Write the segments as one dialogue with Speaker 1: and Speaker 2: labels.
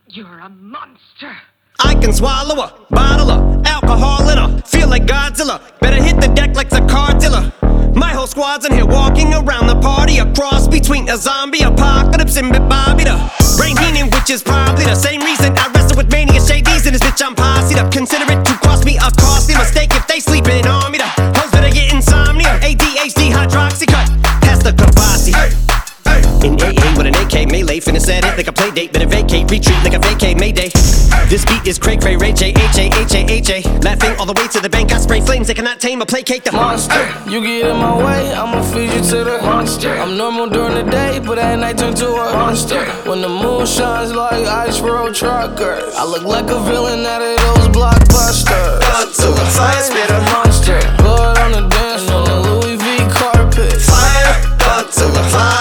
Speaker 1: You're a monster.
Speaker 2: I can swallow a bottle of alcohol in her. Feel like Godzilla. Better hit the deck like the car dealer. My whole squad's in here walking around the party. A cross between a zombie apocalypse and Bobby the Brain Heenan, which is probably the same reason I wrestle with mania shades in this bitch. I'm posse'd up. Consider it to cost me a costly mistake if they sleeping on me. The hoes better get insomnia. ADHD hydroxy cut. Pass the Kavasi. In AA with an AK melee, finna set it like a play date. Better vacate, retreat like a vacate Mayday. This beat is cray cray, Ray J, H-A, laughing all the way to the bank. I spray flames, they cannot tame or placate the monster.
Speaker 3: You get in my way, I'ma feed you to the monster. I'm normal during the day, but at night turn to a monster. When the moon shines like ice road truckers, I look like a villain out of those blockbusters.
Speaker 2: Blood to the fire spitter,
Speaker 3: monster. Blood on the dance floor, the Louis V carpet.
Speaker 2: Fire, blood to the fire.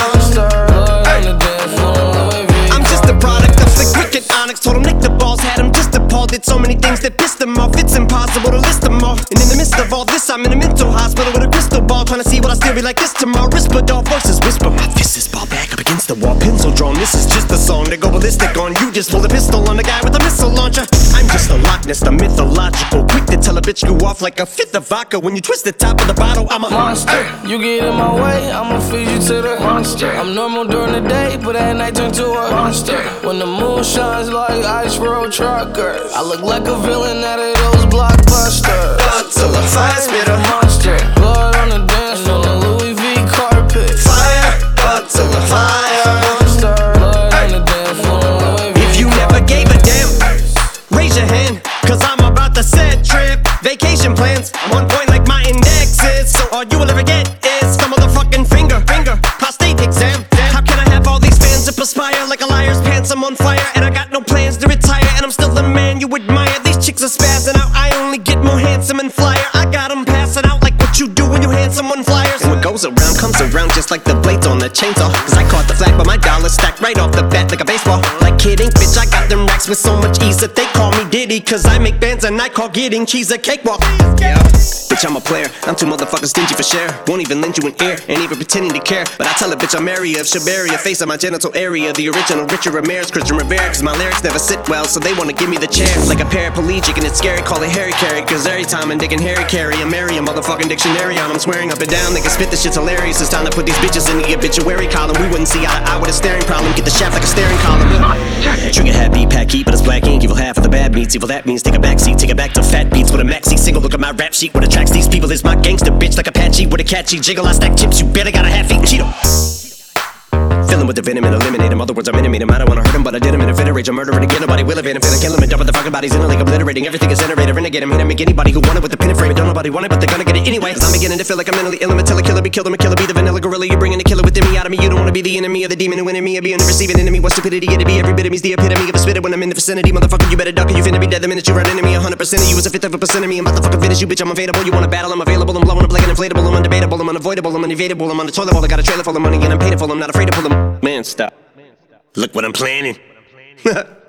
Speaker 2: I'm just a product of the cricket onyx. Told him nick the balls, had him just appalled. Did so many things that pissed him off. It's impossible to list them all. And in the midst of all this, I'm in a mental hospital with a crystal ball, trying to see what I still be like this tomorrow. Rispadol versus whisper. My fist is ball back up against the wall, pencil drawn. This is just a song to go ballistic on. You just pull a pistol on the guy with a missile launcher. I'm just a Loch Ness, the mythological. Quick to tell a bitch you off like a fifth of vodka. When you twist the top of the bottle, I'm a
Speaker 3: monster. You get in my way, I'ma feed you to the monster. I'm normal during the day, but at night turn to a monster. When the moon shines like ice road truckers, I look like a villain out of those blockbusters.
Speaker 2: Blood to the fire spitter,
Speaker 3: monster. Blood on the dance floor, the Louis V carpet.
Speaker 2: Fire, blood to the fire.
Speaker 3: Monster. Blood on the dance floor, Louis V.
Speaker 2: If you never gave a damn, raise your hand, cause I'm about to set trip. Vacation plans, I'm on point like my index is. So all you will ever get is the motherfucking finger. Prostate exam. How can I have all these fans that perspire like a liar's pants? I'm on fire and I got no plans to retire, and I'm still the man you admire. These chicks are spazzing out, I only get more handsome and flyer. I got them passing out like what you do when you hand someone flyers. And what goes around comes around just like the blades on the chainsaw. Cause I caught the flag but my dollar stacked right off the bat like a baseball. Like kidding, bitch, I got them racks with so much ease that they call me Diddy. Cause I make bands and I call getting cheese a cakewalk. Yeah, bitch, I'm a player, I'm too motherfucking stingy for share. Won't even lend you an ear, ain't even pretending to care. But I tell a bitch I'm area of Shabaria, face of my genital area. The original Richard Ramirez, Christian Rivera. Cause my lyrics never sit well, so they wanna give me the chair. Like a paraplegic and it's scary, call it Harry Carry. Cause every time I'm digging Harry Carry, I marry a motherfucking dictionary on. I'm swearing up and down, they can spit this shit's hilarious. It's time to put these bitches in the obituary column. We wouldn't see eye to eye with a staring problem. Get the shaft like a staring column. Trigger happy, pack heat, but it's black ink. Evil half of the bad meats, evil that means take a backseat. Take it back to fat beats with a maxi single. Look at my rap sheet, what attracts these people is my gangster bitch. Like Apache with a catchy jiggle. I stack chips, you better got a half-eaten Cheeto. Fill him with the venom and eliminate him. Other words, I'm intimate him. I don't wanna hurt him, but I did him in a fit of rage. I'm murdering again, nobody will evade him. Finna kill him and dump the fucking bodies in a lake, obliterating everything is iterator. Renegade him, hit him, make anybody who want it with the pin and frame. Don't nobody want it, but they're gonna get it anyway. Cause I'm beginning to feel like I'm mentally ill. I'm a killer, be killed, I'm a killer, be the vanilla gorilla. You're bringing the killer within me out of me. You don't wanna be the enemy of the demon who in me. Or be in the receiving enemy. What stupidity it'd be. Every bit of me's the epitome of a spitter when I'm in the vicinity. Motherfucker, you better duck or you finna be dead the minute you run into me. 100% of you is a fifth of a percent of me. I'm about to fucking finish you, bitch. I'm available. You wanna battle? I'm available. I'm blowing up like an inflatable. I'm undebatable. I'm unavoidable. I'm unevadable. I'm on the toilet bowl. I got a trailer full of money and I'm paid for. I'm not afraid to pull them. Man, stop. Look what I'm planning.